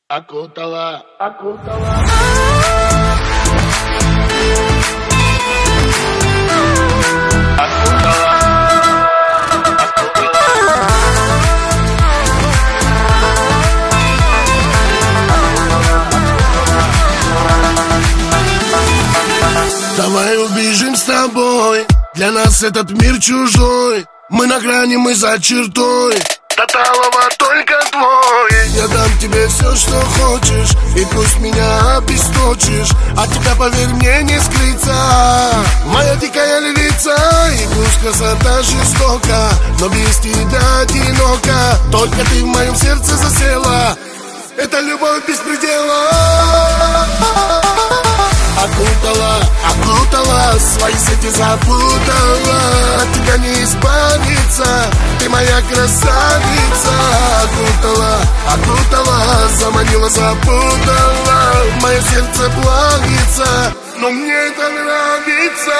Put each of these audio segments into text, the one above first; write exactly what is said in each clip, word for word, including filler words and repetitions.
окутала, окутала. Давай убежим с тобой, для нас этот мир чужой. Мы на грани, мы за чертой, до талого только твой. Я дам тебе все, что хочешь, и пусть меня обесточишь. От тебя, поверь мне, не скрыться, моя дикая львица. И пусть красота жестока, но без тебя одиноко. Только ты в моем сердце засела, это любовь без предела. Окутала, окутала, свои сети запутала. От тебя не избавиться, ты моя красавица. Окутала, окутала, заманила, запутала. Мое сердце плавится, но мне это нравится.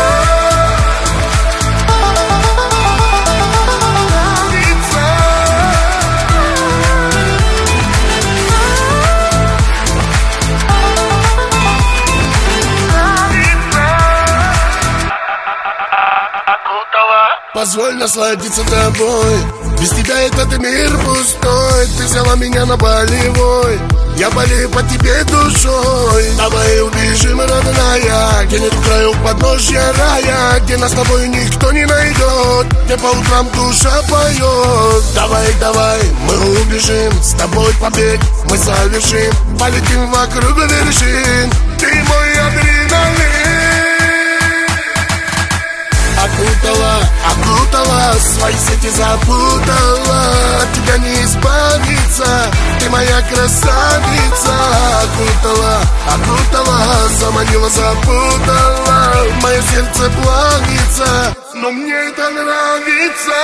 Позволь насладиться тобой, без тебя этот мир пустой. Ты взяла меня на болевой, я болею по тебе душой. Давай убежим, родная, где нет краю подножья рая, где нас с тобой никто не найдет, где по утрам душа поет. Давай, давай, мы убежим, с тобой побег мы совершим. Полетим вокруг вершин, ты мой адреналин. Окутала, окутала, свои сети запутала. От тебя не избавиться, ты моя красавица. Окутала, окутала, заманила, запутала. Мое сердце плавится, но мне это нравится.